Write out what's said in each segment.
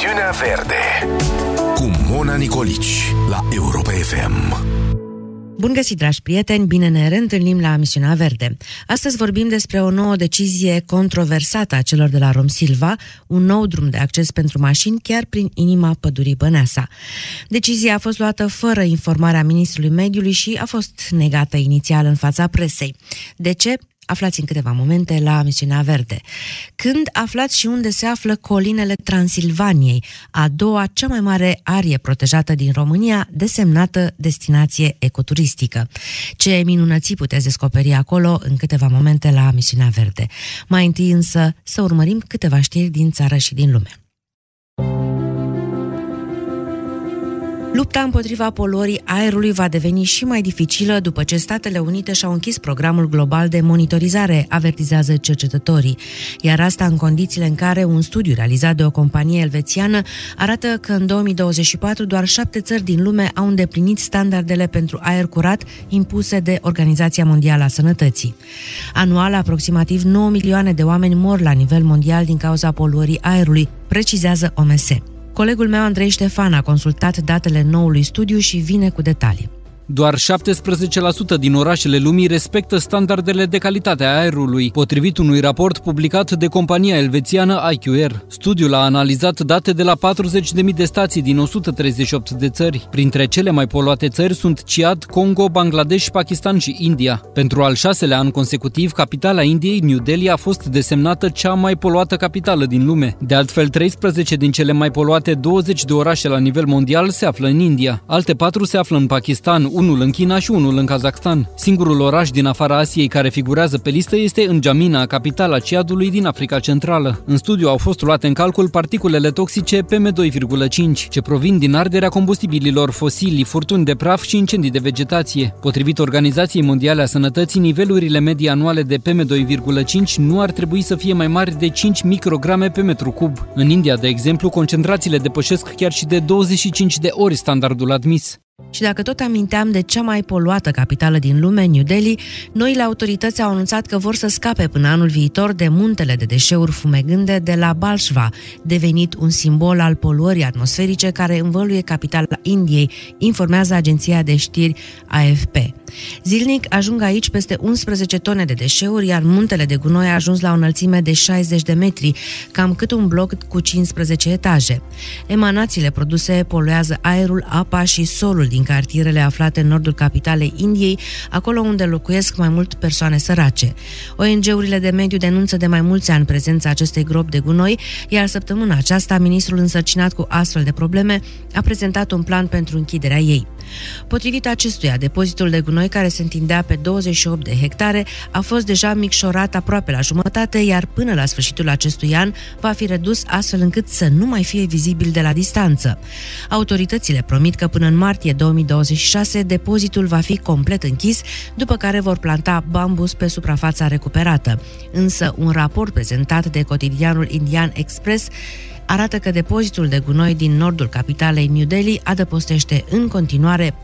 Misiunea Verde cu Mona Nicolici la Europa FM. Bun găsit, dragi prieteni! Bine ne reîntâlnim la Misiunea Verde. Astăzi vorbim despre o nouă decizie controversată a celor de la Romsilva, un nou drum de acces pentru mașini chiar prin inima pădurii Băneasa. Decizia a fost luată fără informarea ministrului mediului și a fost negată inițial în fața presei. De ce? Aflați în câteva momente la Misiunea Verde. Când aflați și unde se află colinele Transilvaniei, a doua cea mai mare arie protejată din România, desemnată destinație ecoturistică. Ce minunății puteți descoperi acolo în câteva momente la Misiunea Verde. Mai întâi însă să urmărim câteva știri din țară și din lume. Lupta împotriva poluării aerului va deveni și mai dificilă după ce Statele Unite și-au închis programul global de monitorizare, avertizează cercetătorii. Iar asta în condițiile în care un studiu realizat de o companie elvețiană arată că în 2024 doar 7 țări din lume au îndeplinit standardele pentru aer curat impuse de Organizația Mondială a Sănătății. Anual, aproximativ 9 milioane de oameni mor la nivel mondial din cauza poluării aerului, precizează OMS. Colegul meu, Andrei Ștefan, a consultat datele noului studiu și vine cu detalii. Doar 17% din orașele lumii respectă standardele de calitate a aerului, potrivit unui raport publicat de compania elvețiană IQR. Studiul a analizat date de la 40.000 de stații din 138 de țări. Printre cele mai poluate țări sunt Ciad, Congo, Bangladesh, Pakistan și India. Pentru al 6-lea an consecutiv, capitala Indiei, New Delhi, a fost desemnată cea mai poluată capitală din lume. De altfel, 13 din cele mai poluate 20 de orașe la nivel mondial se află în India. Alte 4 se află în Pakistan, unul în China și unul în Kazakhstan. Singurul oraș din afara Asiei care figurează pe listă este N'Djamena, capitala Ciadului din Africa Centrală. În studiu au fost luate în calcul particulele toxice PM2,5, ce provin din arderea combustibililor fosili, furtuni de praf și incendii de vegetație. Potrivit Organizației Mondiale a Sănătății, nivelurile medii anuale de PM2,5 nu ar trebui să fie mai mari de 5 micrograme pe metru cub. În India, de exemplu, concentrațiile depășesc chiar și de 25 de ori standardul admis. Și dacă tot aminteam de cea mai poluată capitală din lume, New Delhi, noile autorități au anunțat că vor să scape până anul viitor de muntele de deșeuri fumegânde de la Balshva, devenit un simbol al poluării atmosferice care învăluie capitala Indiei, informează agenția de știri AFP. Zilnic ajung aici peste 11 tone de deșeuri, iar muntele de gunoi a ajuns la o înălțime de 60 de metri, cam cât un bloc cu 15 etaje. Emanațiile produse poluează aerul, apa și solul din cartierele aflate în nordul capitalei Indiei, acolo unde locuiesc mai mult persoane sărace. ONG-urile de mediu denunță de mai mulți ani prezența acestei gropi de gunoi, iar săptămâna aceasta ministrul însărcinat cu astfel de probleme a prezentat un plan pentru închiderea ei. Potrivit acestuia, depozitul de gunoi, care se întindea pe 28 de hectare, a fost deja micșorat aproape la jumătate, iar până la sfârșitul acestui an va fi redus astfel încât să nu mai fie vizibil de la distanță. Autoritățile promit că până în martie 2026 depozitul va fi complet închis, după care vor planta bambus pe suprafața recuperată. Însă un raport prezentat de cotidianul indian Express arată că depozitul de gunoi din nordul capitalei New Delhi adăpostește în continuare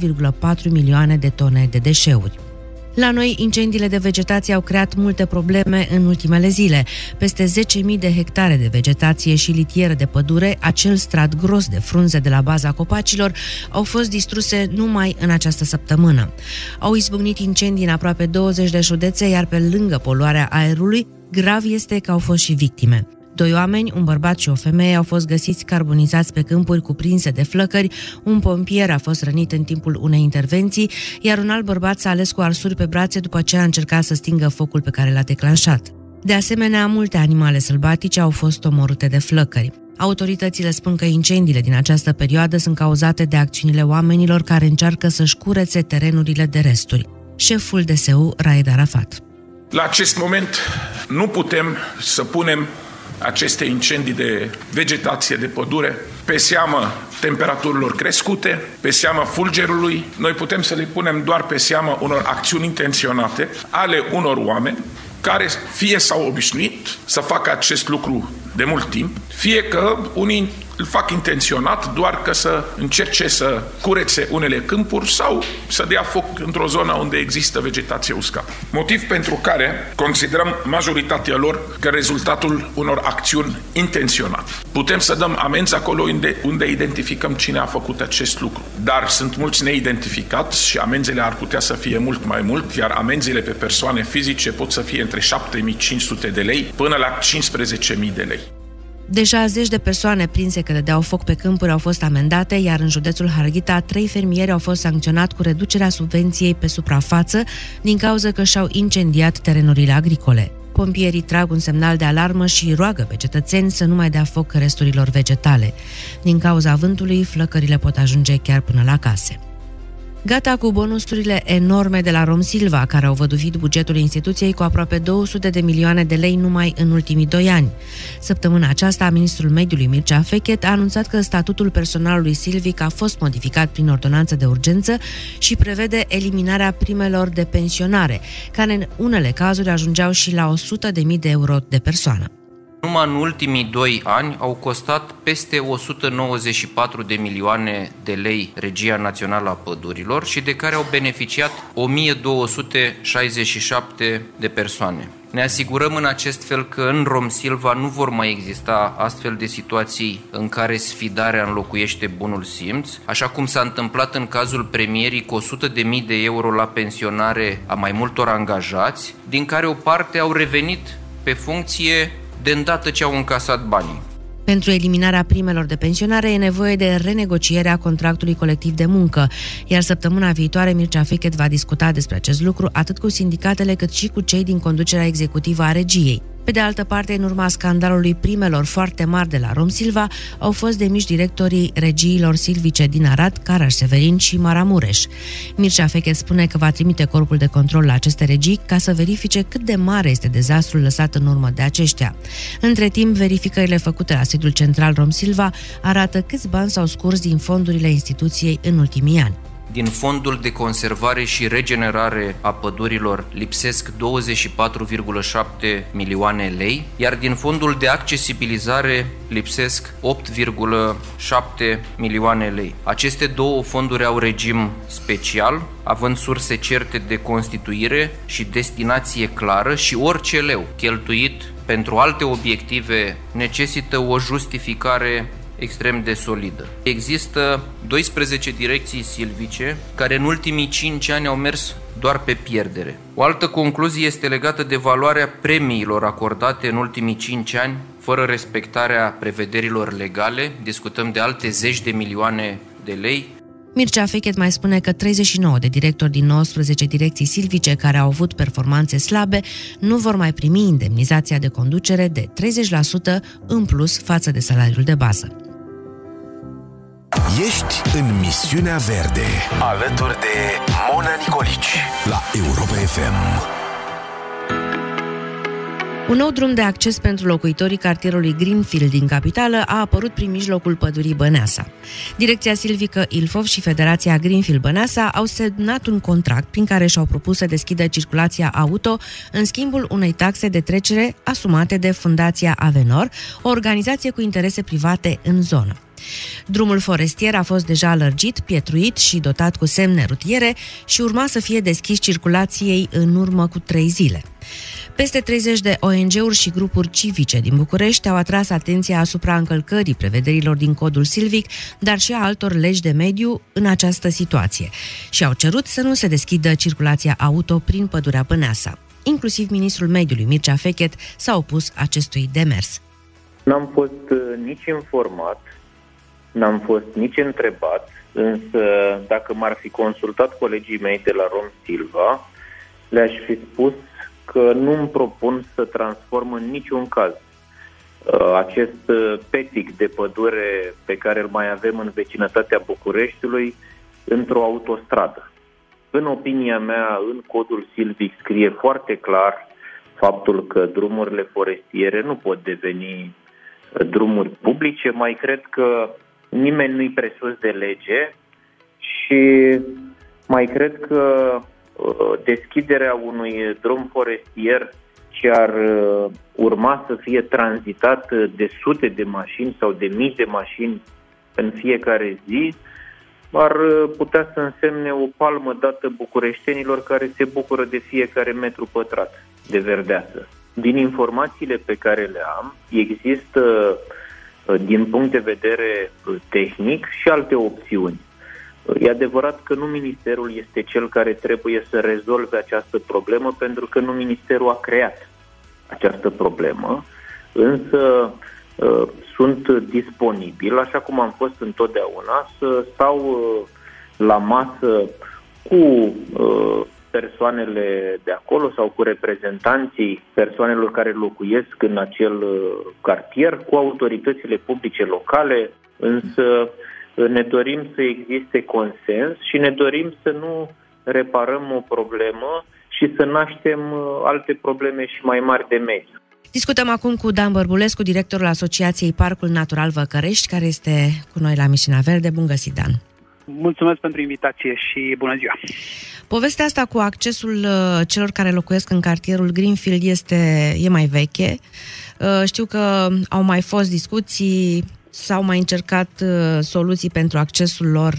4,4 milioane de tone de deșeuri. La noi, incendiile de vegetație au creat multe probleme în ultimele zile. Peste 10.000 de hectare de vegetație și litiere de pădure, acel strat gros de frunze de la baza copacilor, au fost distruse numai în această săptămână. Au izbucnit incendii în aproape 20 de județe, iar pe lângă poluarea aerului, grav este că au fost și victime. 2 oameni, un bărbat și o femeie, au fost găsiți carbonizați pe câmpuri cuprinse de flăcări, un pompier a fost rănit în timpul unei intervenții, iar un alt bărbat s-a ales cu arsuri pe brațe după ce a încercat să stingă focul pe care l-a declanșat. De asemenea, multe animale sălbatice au fost omorâte de flăcări. Autoritățile spun că incendiile din această perioadă sunt cauzate de acțiunile oamenilor care încearcă să-și curețe terenurile de resturi. Șeful DSU, Raed Arafat. La acest moment nu putem să punem aceste incendii de vegetație, de pădure, pe seamă temperaturilor crescute, pe seamă fulgerului. Noi putem să le punem doar pe seamă unor acțiuni intenționate ale unor oameni care fie s-au obișnuit să facă acest lucru de mult timp, fie că unii îl fac intenționat doar că să încerce să curețe unele câmpuri sau să dea foc într-o zonă unde există vegetație uscată. Motiv pentru care considerăm majoritatea lor că rezultatul unor acțiuni intenționate. Putem să dăm amenzi acolo unde identificăm cine a făcut acest lucru. Dar sunt mulți neidentificați și amenzile ar putea să fie mult mai mult, iar amenzile pe persoane fizice pot să fie între 7.500 de lei până la 15.000 de lei. Deja 10 de persoane prinse că dădeau foc pe câmpuri au fost amendate, iar în județul Harghita 3 fermieri au fost sancționați cu reducerea subvenției pe suprafață din cauza că și-au incendiat terenurile agricole. Pompierii trag un semnal de alarmă și roagă pe cetățeni să nu mai dea foc resturilor vegetale. Din cauza vântului, flăcările pot ajunge chiar până la case. Gata cu bonusurile enorme de la Romsilva, care au văduvit bugetul instituției cu aproape 200 de milioane de lei numai în ultimii 2 ani. Săptămâna aceasta, ministrul mediului Mircea Fechet a anunțat că statutul personalului silvic a fost modificat prin ordonanță de urgență și prevede eliminarea primelor de pensionare, care în unele cazuri ajungeau și la 100.000 de euro de persoană. Numai în ultimii 2 ani au costat peste 194 de milioane de lei Regia Națională a Pădurilor și de care au beneficiat 1267 de persoane. Ne asigurăm în acest fel că în Romsilva nu vor mai exista astfel de situații în care sfidarea înlocuiește bunul simț, așa cum s-a întâmplat în cazul premierii cu 100.000 de euro la pensionare a mai multor angajați, din care o parte au revenit pe funcție de îndată ce au încasat banii. Pentru eliminarea primelor de pensionare e nevoie de renegocierea contractului colectiv de muncă, iar săptămâna viitoare Mircea Fechet va discuta despre acest lucru atât cu sindicatele cât și cu cei din conducerea executivă a regiei. Pe de altă parte, în urma scandalului primelor foarte mari de la Romsilva, au fost demiși directorii regiilor silvice din Arad, Caraș-Severin și Maramureș. Mircea Fechet spune că va trimite corpul de control la aceste regii ca să verifice cât de mare este dezastrul lăsat în urmă de aceștia. Între timp, verificările făcute la sediul central Romsilva arată câți bani s-au scurs din fondurile instituției în ultimii ani. Din fondul de conservare și regenerare a pădurilor lipsesc 24,7 milioane lei, iar din fondul de accesibilizare lipsesc 8,7 milioane lei. Aceste două fonduri au regim special, având surse certe de constituire și destinație clară și orice leu cheltuit pentru alte obiective necesită o justificare extrem de solidă. Există 12 direcții silvice care în ultimii 5 ani au mers doar pe pierdere. O altă concluzie este legată de valoarea premiilor acordate în ultimii 5 ani, fără respectarea prevederilor legale. Discutăm de alte 10 de milioane de lei. Mircea Fechet mai spune că 39 de directori din 19 direcții silvice care au avut performanțe slabe nu vor mai primi indemnizația de conducere de 30% în plus față de salariul de bază. Ești în misiunea verde, alături de Mona Nicolici, la Europa FM. Un nou drum de acces pentru locuitorii cartierului Greenfield din capitală a apărut prin mijlocul pădurii Băneasa. Direcția Silvică Ilfov și Federația Greenfield Băneasa au semnat un contract prin care și-au propus să deschidă circulația auto în schimbul unei taxe de trecere asumate de Fundația Avenor, o organizație cu interese private în zonă. Drumul forestier a fost deja lărgit, pietruit și dotat cu semne rutiere și urma să fie deschis circulației în urmă cu 3 zile. Peste 30 de ONG-uri și grupuri civice din București au atras atenția asupra încălcării prevederilor din Codul Silvic, dar și a altor legi de mediu în această situație și au cerut să nu se deschidă circulația auto prin pădurea Băneasa. Inclusiv ministrul mediului Mircea Fechet s-a opus acestui demers. N-am fost nici informat, n-am fost nici întrebat, însă dacă m-ar fi consultat colegii mei de la Romsilva, le-aș fi spus că nu îmi propun să transform în niciun caz acest petic de pădure pe care îl mai avem în vecinătatea Bucureștiului într-o autostradă. În opinia mea, în Codul Silvic scrie foarte clar faptul că drumurile forestiere nu pot deveni drumuri publice. Mai cred că nimeni nu-i presus de lege și mai cred că deschiderea unui drum forestier ci ar urma să fie tranzitat de sute de mașini sau de mii de mașini în fiecare zi, ar putea să însemne o palmă dată bucureștenilor care se bucură de fiecare metru pătrat de verdeață. Din informațiile pe care le am, există, din punct de vedere tehnic, și alte opțiuni. E adevărat că nu ministerul este cel care trebuie să rezolve această problemă, pentru că nu ministerul a creat această problemă, însă sunt disponibil, așa cum am fost întotdeauna, să stau la masă cu persoanele de acolo sau cu reprezentanții persoanelor care locuiesc în acel cartier, cu autoritățile publice locale, însă ne dorim să existe consens și ne dorim să nu reparăm o problemă și să naștem alte probleme și mai mari de mediu. Discutăm acum cu Dan Bărbulescu, directorul Asociației Parcul Natural Văcărești, care este cu noi la Misiunea Verde. Bun găsit, Dan! Mulțumesc pentru invitație și bună ziua! Povestea asta cu accesul celor care locuiesc în cartierul Greenfield e mai veche. Știu că au mai fost discuții, s-au mai încercat soluții pentru accesul lor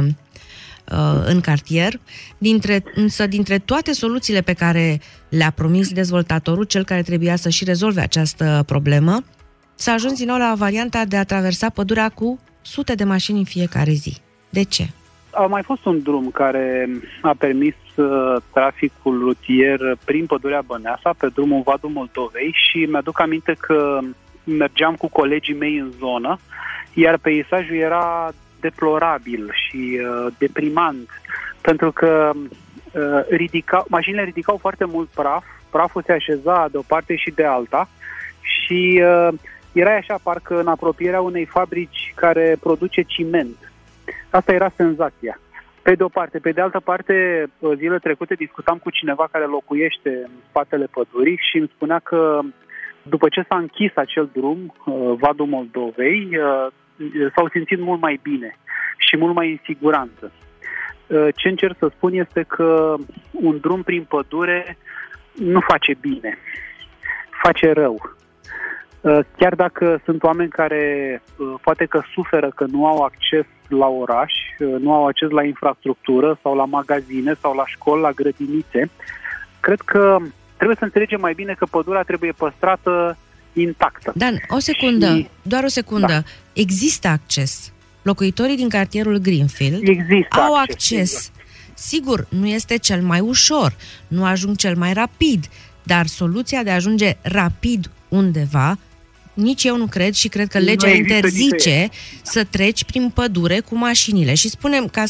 în cartier. Însă dintre toate soluțiile pe care le-a promis dezvoltatorul, cel care trebuia să și rezolve această problemă, s-a ajuns din nou la varianta de a traversa pădurea cu sute de mașini în fiecare zi. De ce? A mai fost un drum care a permis traficul rutier prin pădurea Băneasa, pe drumul Vadul Moldovei, și mi-aduc aminte că mergeam cu colegii mei în zonă, iar peisajul era deplorabil și deprimant, pentru că mașinile ridicau foarte mult praf, praful se așeza de o parte și de alta și era așa parcă în apropierea unei fabrici care produce ciment. Asta era senzația. Pe de o parte. Pe de altă parte, zilele trecute discutam cu cineva care locuiește în spatele pădurii și îmi spunea că după ce s-a închis acel drum, Vadul Moldovei, s-au simțit mult mai bine și mult mai în siguranță. Ce încerc să spun este că un drum prin pădure nu face bine, face rău. Chiar dacă sunt oameni care poate că suferă că nu au acces la oraș, nu au acces la infrastructură sau la magazine sau la școli, la grădinițe, cred că trebuie să înțelegem mai bine că pădurea trebuie păstrată intactă. Dan, o secundă, doar o secundă. Da. Există acces. Locuitorii din cartierul Greenfield au acces. Exact. Sigur, nu este cel mai ușor, nu ajung cel mai rapid, dar soluția de a ajunge rapid undeva, nici eu nu cred și cred că legea interzice să treci prin pădure cu mașinile. Și spunem, ca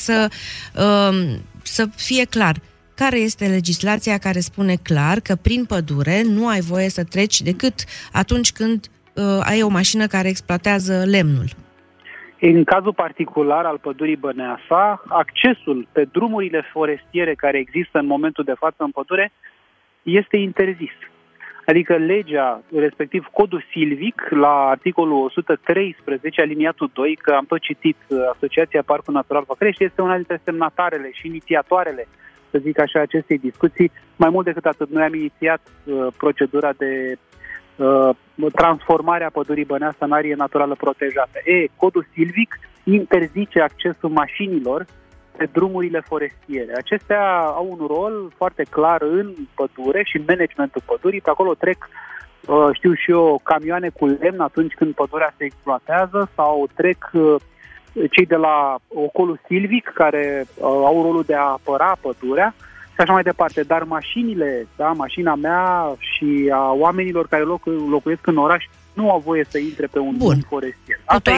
să fie clar, care este legislația care spune clar că prin pădure nu ai voie să treci decât atunci când ai o mașină care exploatează lemnul? În cazul particular al pădurii Băneasa, accesul pe drumurile forestiere care există în momentul de față în pădure este interzis. Adică legea, respectiv codul silvic, la articolul 113, aliniatul 2, că am tot citit, Asociația Parcul Natural Văcărești este una dintre semnatarele și inițiatoarele, să zic așa, acestei discuții. Mai mult decât atât, noi am inițiat procedura de transformarea pădurii Băneasa în arie naturală protejată. Codul silvic interzice accesul mașinilor pe drumurile forestiere. Acestea au un rol foarte clar în pădure și în managementul pădurii. Pe acolo trec, știu și eu, camioane cu lemn atunci când pădurea se exploatează, sau trec cei de la ocolul silvic care au rolul de a apăra pădurea și așa mai departe. Dar mașinile, mașina mea și a oamenilor care locuiesc în oraș nu au voie să intre pe un drum forestier.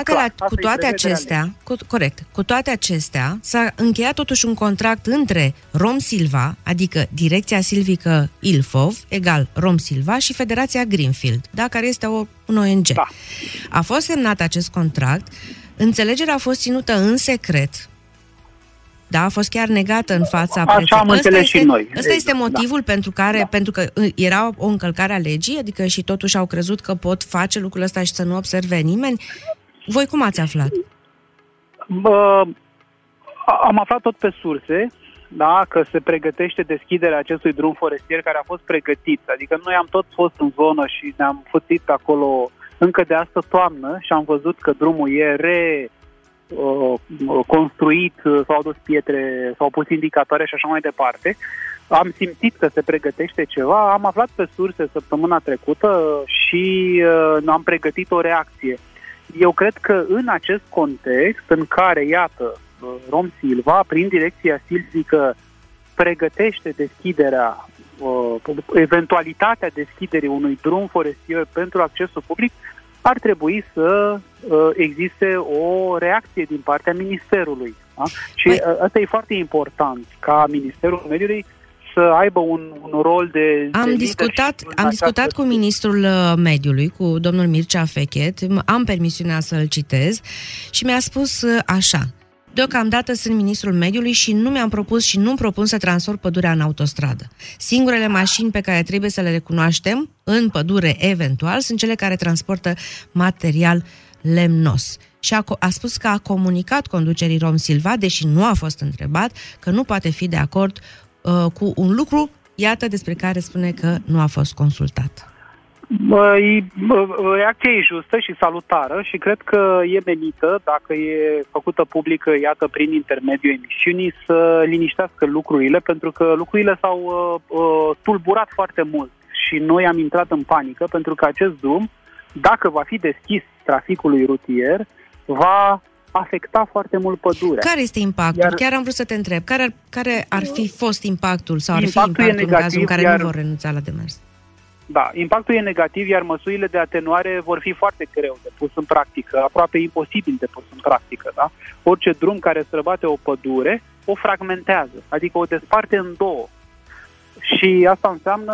Cu toate acestea, s-a încheiat totuși un contract între Romsilva, adică Direcția Silvică Ilfov, egal Romsilva, și Federația Greenfield, care este un ONG. Da. A fost semnat acest contract, înțelegerea a fost ținută în secret, a fost chiar negată în fața prețului. Așa am înțeles și noi. Ăsta este motivul pentru că era o încălcare a legii, adică și totuși au crezut că pot face lucrul ăsta și să nu observe nimeni. Voi cum ați aflat? Am aflat tot pe surse. da, că se pregătește deschiderea acestui drum forestier care a fost pregătit. Adică noi am tot fost în zonă și ne-am fătit pe acolo încă de astă toamnă și am văzut că drumul e construit, s-au adus pietre, s-au pus indicatoare și așa mai departe. Am simțit că se pregătește ceva, am aflat pe surse săptămâna trecută și am pregătit o reacție. Eu cred că în acest context în care, iată, Rom Silva, prin direcția silvică, pregătește deschiderea, eventualitatea deschiderii unui drum forestier pentru accesul public, ar trebui să existe o reacție din partea Ministerului. Da? Și asta e foarte important, ca Ministerul Mediului să aibă un rol de Am discutat cu Ministrul Mediului, cu domnul Mircea Fechet, am permisiunea să-l citez și mi-a spus așa: deocamdată sunt ministrul mediului și nu mi-am propus și nu-mi propun să transform pădurea în autostradă. Singurele mașini pe care trebuie să le recunoaștem în pădure eventual sunt cele care transportă material lemnos. Și a spus că a comunicat conducerii Rom Silva, deși nu a fost întrebat, că nu poate fi de acord cu un lucru, iată, despre care spune că nu a fost consultat. Reacția e justă și salutară și cred că e menită, dacă e făcută publică, iată, prin intermediul emisiunii, să liniștească lucrurile, pentru că lucrurile s-au tulburat foarte mult și noi am intrat în panică, pentru că acest drum, dacă va fi deschis traficului rutier, va afecta foarte mult pădurea. Care este impactul? Chiar am vrut să te întreb. Care ar fi fost impactul sau ar fi impactul în cazul în care nu vor renunța la demers? Da, impactul e negativ, iar măsurile de atenuare vor fi foarte greu de pus în practică, aproape imposibil de pus în practică. Da? Orice drum care străbate o pădure o fragmentează, adică o desparte în două. Și asta înseamnă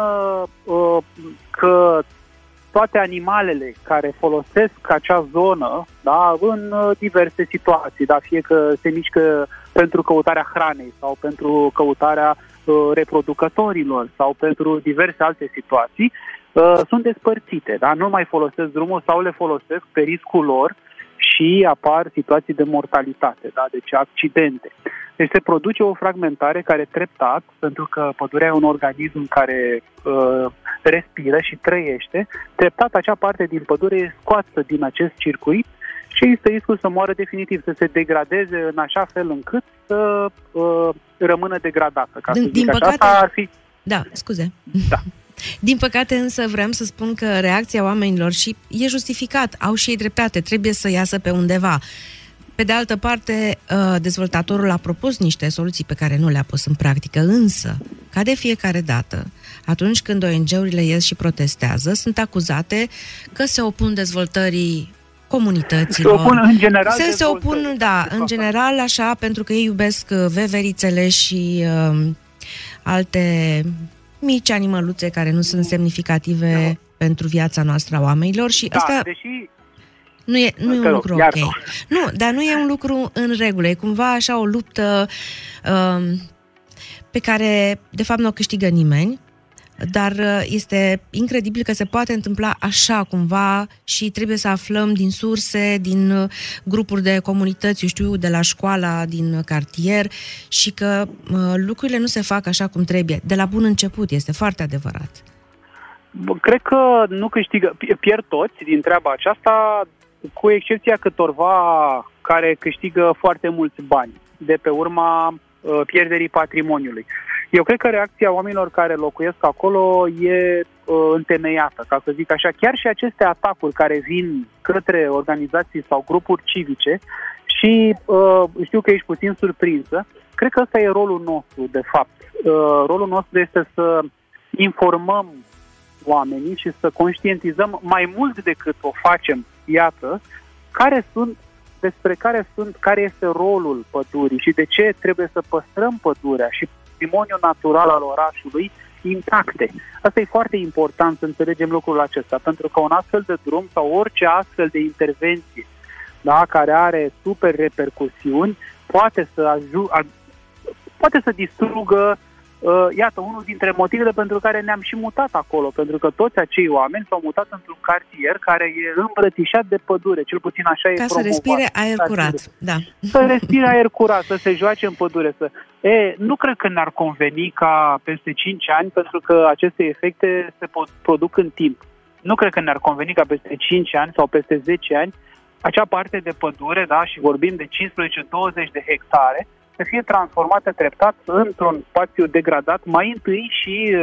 că toate animalele care folosesc acea zonă, da, în diverse situații, da, fie că se mișcă pentru căutarea hranei sau pentru căutarea reproducătorilor sau pentru diverse alte situații, sunt despărțite, da? Nu mai folosesc drumul sau le folosesc pe riscul lor și apar situații de mortalitate, da? Deci accidente. Deci se produce o fragmentare care treptat, pentru că pădurea e un organism care respiră și trăiește, treptat acea parte din pădure e scoasă din acest circuit și există riscul să moară definitiv, să se degradeze în așa fel încât să rămână degradată. Ca să zic așa, asta ar fi... Da, scuze. Da. Din păcate însă vreau să spun că reacția oamenilor, și e justificat, au și ei dreptate, trebuie să iasă pe undeva. Pe de altă parte, dezvoltatorul a propus niște soluții pe care nu le-a pus în practică, însă, ca de fiecare dată, atunci când ONG-urile ies și protestează, sunt acuzate că se opun dezvoltării comunităților. Se opun în general. Se opun, da, în general așa, pentru că ei iubesc veverițele și alte mici animăluțe care nu sunt semnificative pentru viața noastră a oamenilor și asta... Deși... Nu e un lucru ok. Nu, dar nu e un lucru în regulă. E cumva așa o luptă pe care, de fapt, nu o câștigă nimeni, dar este incredibil că se poate întâmpla așa cumva și trebuie să aflăm din surse, din grupuri de comunități, eu știu, de la școala din cartier și că lucrurile nu se fac așa cum trebuie. De la bun început, este foarte adevărat. Cred că nu câștigă, pierd toți din treaba aceasta, cu excepția câtorva care câștigă foarte mulți bani de pe urma pierderii patrimoniului. Eu cred că reacția oamenilor care locuiesc acolo e întemeiată, ca să zic așa. Chiar și aceste atacuri care vin către organizații sau grupuri civice și știu că ești puțin surprinsă, cred că ăsta e rolul nostru, de fapt. Rolul nostru este să informăm oamenii și să conștientizăm mai mult decât o facem, iată, care este rolul pădurii și de ce trebuie să păstrăm pădurea și patrimoniul natural al orașului intacte. Asta e foarte important să înțelegem lucrul acesta, pentru că un astfel de drum sau orice astfel de intervenție, da, care are super repercusiuni, poate să distrugă iată, unul dintre motivele pentru care ne-am și mutat acolo, pentru că toți acei oameni s-au mutat într-un cartier care e îmbrățișat de pădure, cel puțin așa e promovat. Ca să respire aer curat, da. Să respire aer curat, să se joace în pădure, să Nu cred că ne-ar conveni ca peste 5 ani, pentru că aceste efecte se produc în timp. Nu cred că ne-ar conveni ca peste 5 ani sau peste 10 ani acea parte de pădure, da, și vorbim de 15-20 de hectare, să fie transformată treptat într-un spațiu degradat, mai întâi și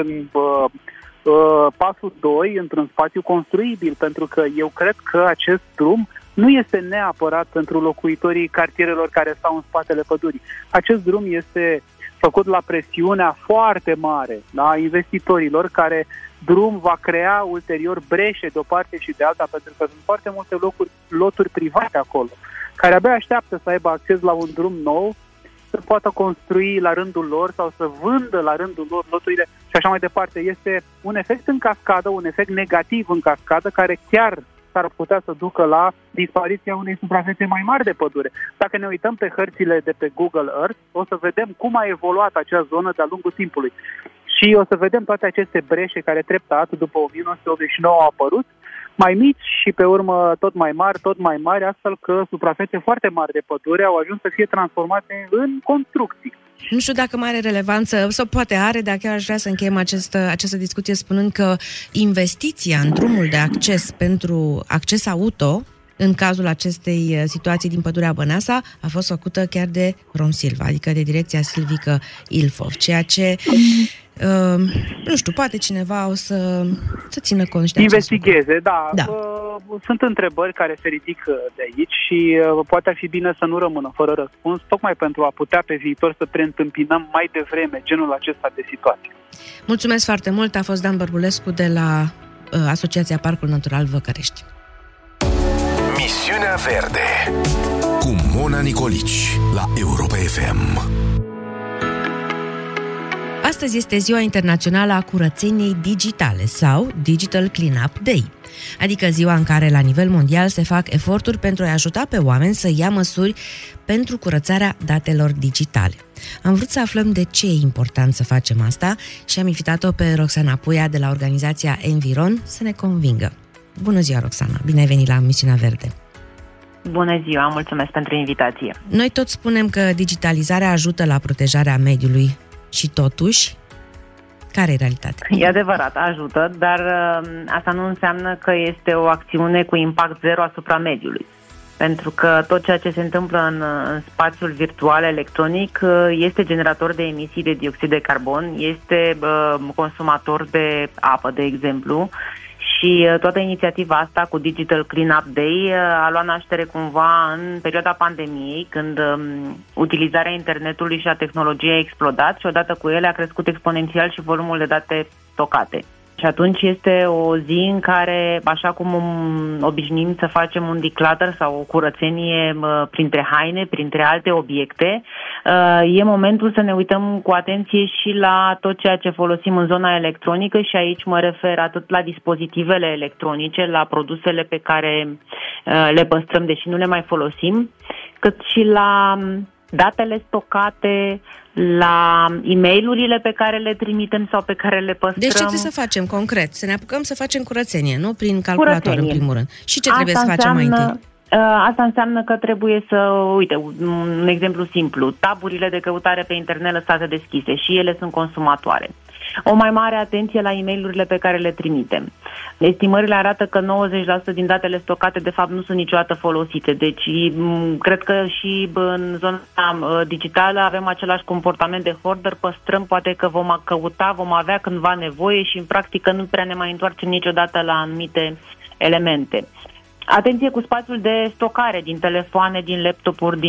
pasul 2 într-un spațiu construibil, pentru că eu cred că acest drum nu este neapărat pentru locuitorii cartierelor care stau în spatele pădurii. Acest drum este făcut la presiunea foarte mare a investitorilor, care drum va crea ulterior breșe de o parte și de alta, pentru că sunt foarte multe loturi private acolo, care abia așteaptă să aibă acces la un drum nou, să poată construi la rândul lor sau să vândă la rândul lor loturile și așa mai departe. Este un efect în cascadă, un efect negativ în cascadă, care chiar s-ar putea să ducă la dispariția unei suprafețe mai mari de pădure. Dacă ne uităm pe hărțile de pe Google Earth, o să vedem cum a evoluat acea zonă de-a lungul timpului. Și o să vedem toate aceste breșe care treptat, după 1989, au apărut, mai mici și pe urmă tot mai mari, astfel că suprafețe foarte mari de pădure au ajuns să fie transformate în construcții. Nu știu dacă mai are relevanță, sau poate are, dar chiar aș vrea să încheiem această discuție spunând că investiția în drumul de acces pentru acces auto, în cazul acestei situații din Pădurea Băneasa, a fost făcută chiar de Romsilva, adică de Direcția Silvică Ilfov, ceea ce, nu știu, poate cineva o să țină cont și de investigheze, da. Sunt întrebări care se ridică de aici și poate ar fi bine să nu rămână fără răspuns, tocmai pentru a putea pe viitor să preîntâmpinăm mai devreme genul acesta de situații. Mulțumesc foarte mult, a fost Dan Bărbulescu de la Asociația Parcul Natural Văcărești. Misiunea Verde cu Mona Nicolici la Europa FM. Astăzi este Ziua Internațională a Curățeniei Digitale sau Digital Cleanup Day, adică ziua în care la nivel mondial se fac eforturi pentru a ajuta pe oameni să ia măsuri pentru curățarea datelor digitale. Am vrut să aflăm de ce e important să facem asta și am invitat-o pe Roxana Puia de la organizația Environ să ne convingă. Bună ziua, Roxana! Bine ai venit la Misiunea Verde! Bună ziua! Mulțumesc pentru invitație! Noi tot spunem că digitalizarea ajută la protejarea mediului și totuși, care e realitatea? E adevărat, ajută, dar asta nu înseamnă că este o acțiune cu impact zero asupra mediului. Pentru că tot ceea ce se întâmplă în spațiul virtual electronic este generator de emisii de dioxid de carbon, este consumator de apă, de exemplu, și toată inițiativa asta cu Digital Cleanup Day a luat naștere cumva în perioada pandemiei, când utilizarea internetului și a tehnologiei a explodat și odată cu ele a crescut exponențial și volumul de date stocate. Și atunci este o zi în care, așa cum obișnuim să facem un declutter sau o curățenie printre haine, printre alte obiecte, e momentul să ne uităm cu atenție și la tot ceea ce folosim în zona electronică și aici mă refer atât la dispozitivele electronice, la produsele pe care le păstrăm deși nu le mai folosim, cât și la datele stocate, la e-mail-urile pe care le trimitem sau pe care le păstrăm. Deci ce trebuie să facem concret? Să ne apucăm să facem curățenie, nu? Prin calculator, în primul rând. Și ce trebuie să facem mai întâi? Asta înseamnă că trebuie să, uite, un exemplu simplu, taburile de căutare pe internet lăsate deschise și ele sunt consumatoare. O mai mare atenție la e-mail-urile pe care le trimitem. Estimările arată că 90% din datele stocate de fapt nu sunt niciodată folosite. Deci cred că și în zona digitală avem același comportament de hoarder, păstrăm, poate că vom căuta, vom avea cândva nevoie și în practică nu prea ne mai întoarcem niciodată la anumite elemente. Atenție cu spațiul de stocare din telefoane, din laptopuri,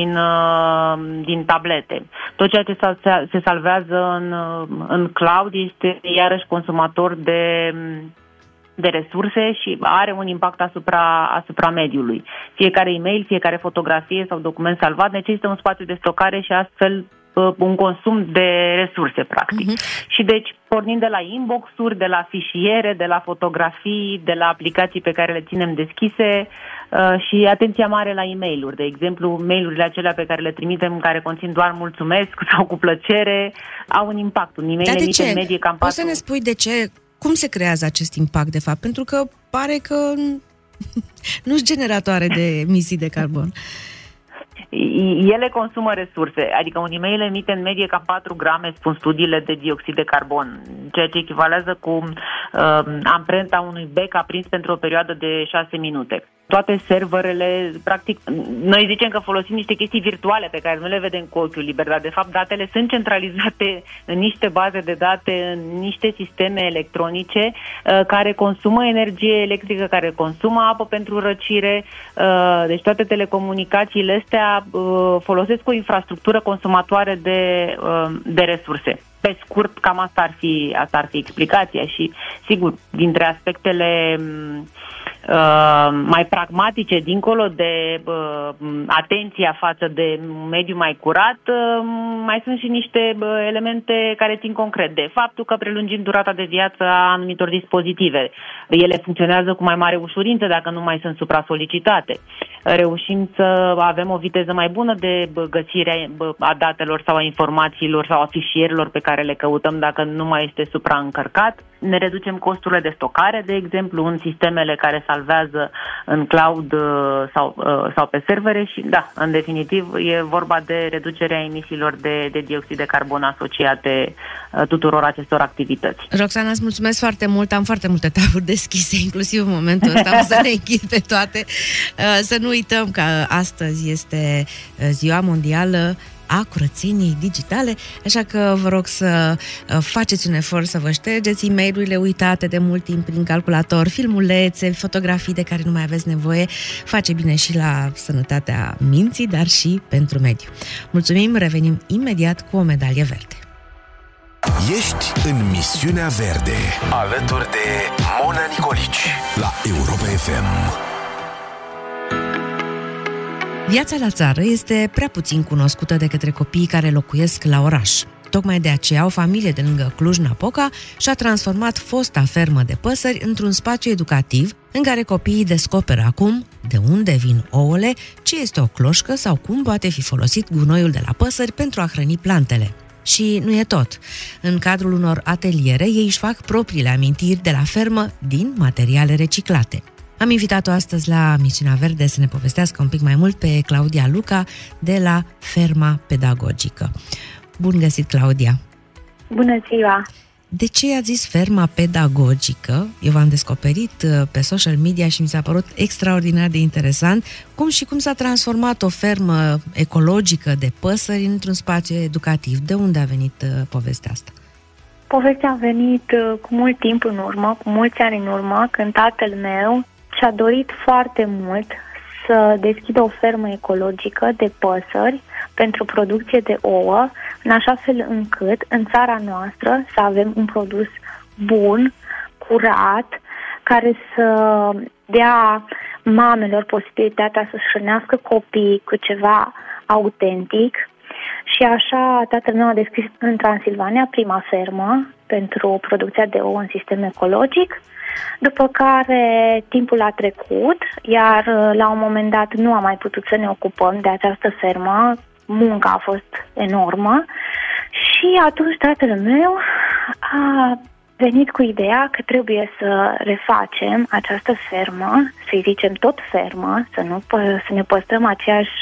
din tablete. Tot ceea ce se salvează în cloud este iarăși consumator de resurse și are un impact asupra mediului. Fiecare e-mail, fiecare fotografie sau document salvat necesită un spațiu de stocare și astfel un consum de resurse, practic. Și deci, pornind de la inbox-uri, de la fișiere, de la fotografii, de la aplicații pe care le ținem deschise și atenția mare la e-mail-uri. De exemplu, mail-urile acelea pe care le trimitem, care conțin doar mulțumesc sau cu plăcere, au un impact. Un e-mail emite în medie cam 4... Poți să ne spui de ce? Cum se creează acest impact, de fapt? Pentru că pare că nu-s generatoare de emisii de carbon. ele consumă resurse, adică un e-mail emite în medie cam 4 grame, spun studiile, de dioxid de carbon, ceea ce echivalează cu amprenta unui bec aprins pentru o perioadă de 6 minute. Toate serverele, practic, noi zicem că folosim niște chestii virtuale pe care nu le vedem cu ochiul liber, dar de fapt datele sunt centralizate în niște baze de date, în niște sisteme electronice care consumă energie electrică, care consumă apă pentru răcire, deci toate telecomunicațiile astea folosesc o infrastructură consumatoare de resurse. Pe scurt, cam asta ar fi explicația și, sigur, dintre aspectele mai pragmatice, dincolo de atenția față de un mediu mai curat, mai sunt și niște elemente care țin concret de faptul că prelungim durata de viață a anumitor dispozitive. Ele funcționează cu mai mare ușurință dacă nu mai sunt supra-solicitate. Reușim să avem o viteză mai bună de găsire a datelor sau a informațiilor sau a fișierilor pe care le căutăm dacă nu mai este supraîncărcat. Ne reducem costurile de stocare, de exemplu, în sistemele care salvează în cloud sau pe servere și, da, în definitiv, e vorba de reducerea emisiilor de dioxid de carbon asociate tuturor acestor activități. Roxana, îți mulțumesc foarte mult. Am foarte multe taburi deschise, inclusiv în momentul ăsta. O să le închid pe toate. Să nu uităm că astăzi este Ziua Mondială a curățeniei digitale, așa că vă rog să faceți un efort să vă ștergeți e-mail-urile uitate de mult timp prin calculator, filmulețe, fotografii de care nu mai aveți nevoie. Face bine și la sănătatea minții, dar și pentru mediu. Mulțumim, revenim imediat cu o medalie verde. Ești în misiunea verde, alături de Mona Nicolici, la Europa FM. Viața la țară este prea puțin cunoscută de către copiii care locuiesc la oraș. Tocmai de aceea, o familie de lângă Cluj-Napoca și-a transformat fosta fermă de păsări într-un spațiu educativ în care copiii descoperă acum de unde vin ouăle, ce este o cloșcă sau cum poate fi folosit gunoiul de la păsări pentru a hrăni plantele. Și nu e tot. În cadrul unor ateliere, ei își fac propriile amintiri de la fermă din materiale reciclate. Am invitat-o astăzi la Misiunea Verde să ne povestească un pic mai mult pe Claudia Luca de la Ferma Pedagogică. Bun găsit, Claudia! Bună ziua! De ce ați zis Ferma Pedagogică? Eu v-am descoperit pe social media și mi s-a părut extraordinar de interesant cum s-a transformat o fermă ecologică de păsări într-un spațiu educativ. De unde a venit povestea asta? Povestea a venit cu mult timp în urmă, cu mulți ani în urmă, când tatăl meu și-a dorit foarte mult să deschidă o fermă ecologică de păsări pentru producție de ouă, în așa fel încât în țara noastră să avem un produs bun, curat, care să dea mamelor posibilitatea să-și hrănească copiii cu ceva autentic. Și așa tatăl meu a deschis în Transilvania prima fermă pentru producția de ouă în sistem ecologic, după care timpul a trecut, iar la un moment dat nu am mai putut să ne ocupăm de această fermă, munca a fost enormă și atunci tatăl meu a venit cu ideea că trebuie să refacem această fermă, să-i zicem tot fermă, să ne păstrăm aceeași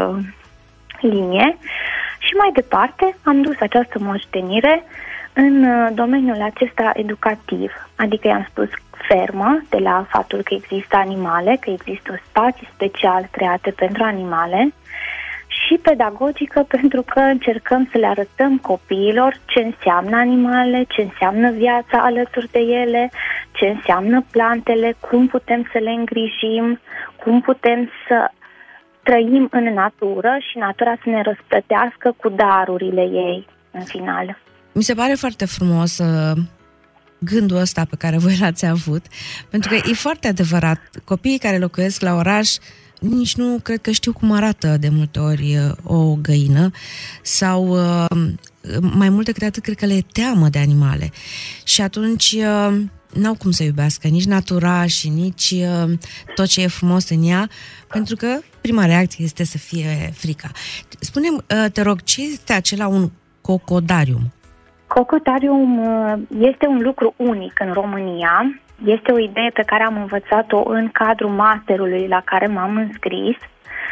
linie. Și mai departe am dus această moștenire în domeniul acesta educativ, adică i-am spus fermă de la faptul că există animale, că există spații special create pentru animale, și pedagogică pentru că încercăm să le arătăm copiilor ce înseamnă animale, ce înseamnă viața alături de ele, ce înseamnă plantele, cum putem să le îngrijim, cum putem să trăim în natură și natura să ne răsplătească cu darurile ei în final. Mi se pare foarte frumos gândul ăsta pe care voi l-ați avut, pentru că e foarte adevărat. Copiii care locuiesc la oraș nici nu cred că știu cum arată de multe ori o găină sau mai mult decât atât cred că le e teamă de animale și atunci n-au cum să iubească nici natura și nici tot ce e frumos în ea, pentru că prima reacție este să fie frica. Spune-mi, te rog, ce este acela un cocodarium? Cocodarium este un lucru unic în România. Este o idee pe care am învățat-o în cadrul masterului la care m-am înscris.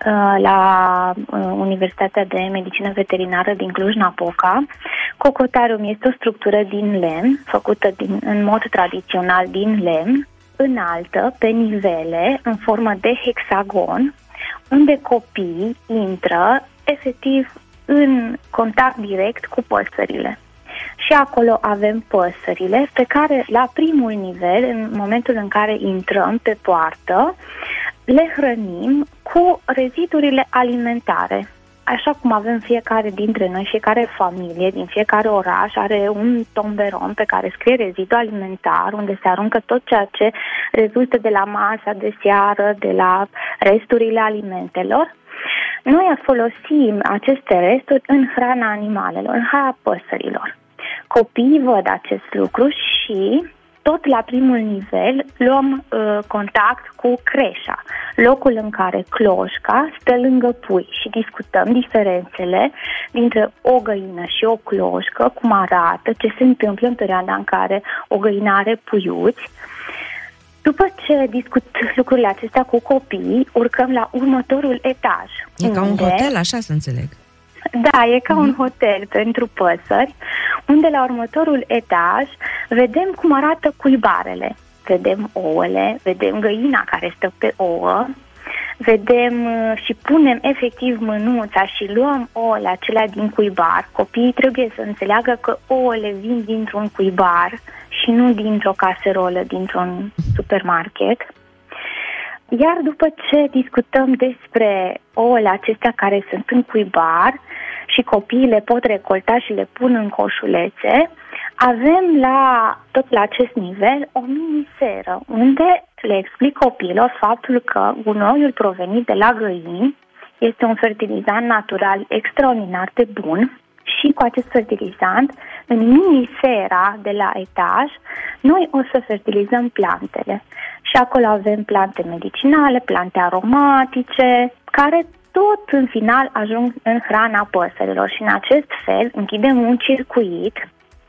la Universitatea de Medicină Veterinară din Cluj-Napoca. Cocotarium este o structură din lemn, făcută în mod tradițional din lemn, înaltă, pe nivele, în formă de hexagon, unde copiii intră efectiv în contact direct cu păsările. Și acolo avem păsările pe care la primul nivel, în momentul în care intrăm pe poartă, le hrănim cu rezidurile alimentare. Așa cum avem fiecare dintre noi, fiecare familie, din fiecare oraș are un tomberon pe care scrie rezidu alimentar, unde se aruncă tot ceea ce rezultă de la masa de seară, de la resturile alimentelor. Noi folosim aceste resturi în hrana animalelor, în hrana păsărilor. Copiii văd acest lucru și tot la primul nivel luăm contact cu creșa, locul în care cloșca stă lângă pui și discutăm diferențele dintre o găină și o cloșcă, cum arată, ce se întâmplă în perioada în care o găină are puiuți. După ce discut lucrurile acestea cu copiii, urcăm la următorul etaj. E ca un hotel, așa să înțeleg. Da, e ca un hotel pentru păsări, unde la următorul etaj vedem cum arată cuibarele. Vedem ouăle, vedem găina care stă pe ouă, vedem și punem efectiv mânuța și luăm ouăle acelea din cuibar. Copiii trebuie să înțeleagă că ouăle vin dintr-un cuibar și nu dintr-o caserolă, dintr-un supermarket. Iar după ce discutăm despre ouăle acestea care sunt în cuibar și copiii le pot recolta și le pun în coșulețe, avem tot la acest nivel o miniseră unde le explic copiilor faptul că gunoiul provenit de la găini este un fertilizant natural extraordinar de bun și cu acest fertilizant, în minisera de la etaj, noi o să fertilizăm plantele. Și acolo avem plante medicinale, plante aromatice, care tot în final ajung în hrana păsărilor. Și în acest fel închidem un circuit,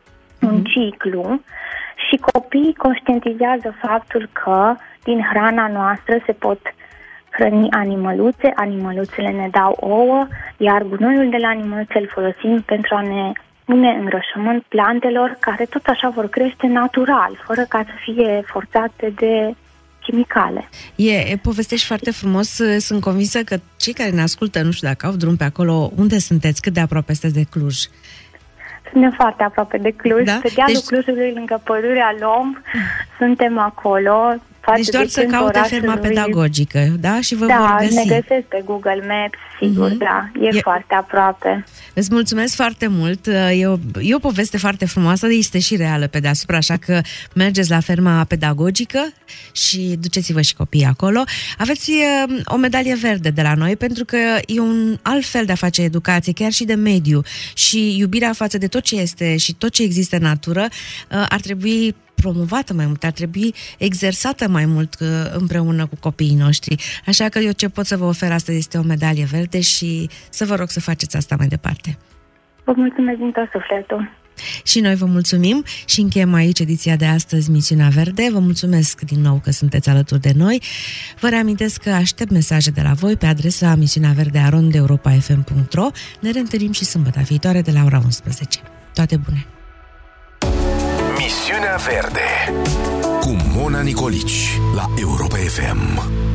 un ciclu, și copiii conștientizează faptul că din hrana noastră se pot hrăni animăluțe, animăluțele ne dau ouă, iar gunoiul de la animăluțe îl folosim pentru a ne pune îngrășământ plantelor care tot așa vor crește natural, fără ca să fie forțate de chimicale. Povestești foarte frumos. Sunt convinsă că cei care ne ascultă, nu știu dacă au drum pe acolo, unde sunteți? Cât de aproape sunteți de Cluj? Suntem foarte aproape de Cluj. Da? Pe dealul Clujului, lângă pădurea Lomb, suntem acolo. Deci doar să caute ferma pedagogică, da? Și vă vor găsi. Da, ne găsesc pe Google Maps, sigur, da. E foarte aproape. Îți mulțumesc foarte mult. E o poveste foarte frumoasă, este și reală pe deasupra, așa că mergeți la ferma pedagogică și duceți-vă și copiii acolo. Aveți o medalie verde de la noi, pentru că e un alt fel de a face educație, chiar și de mediu. Și iubirea față de tot ce este și tot ce există în natură ar trebui promovată mai mult, ar trebui exersată mai mult împreună cu copiii noștri. Așa că eu ce pot să vă ofer astăzi este o medalie verde și să vă rog să faceți asta mai departe. Vă mulțumesc din tot sufletul. Și noi vă mulțumim și încheiem aici ediția de astăzi, Misiunea Verde. Vă mulțumesc din nou că sunteți alături de noi. Vă reamintesc că aștept mesaje de la voi pe adresa misiuneaverdearondeeuropafm.ro. Ne reîntâlnim și sâmbătă viitoare de la ora 11. Toate bune! Misiunea Verde cu Mona Nicolici la Europa FM.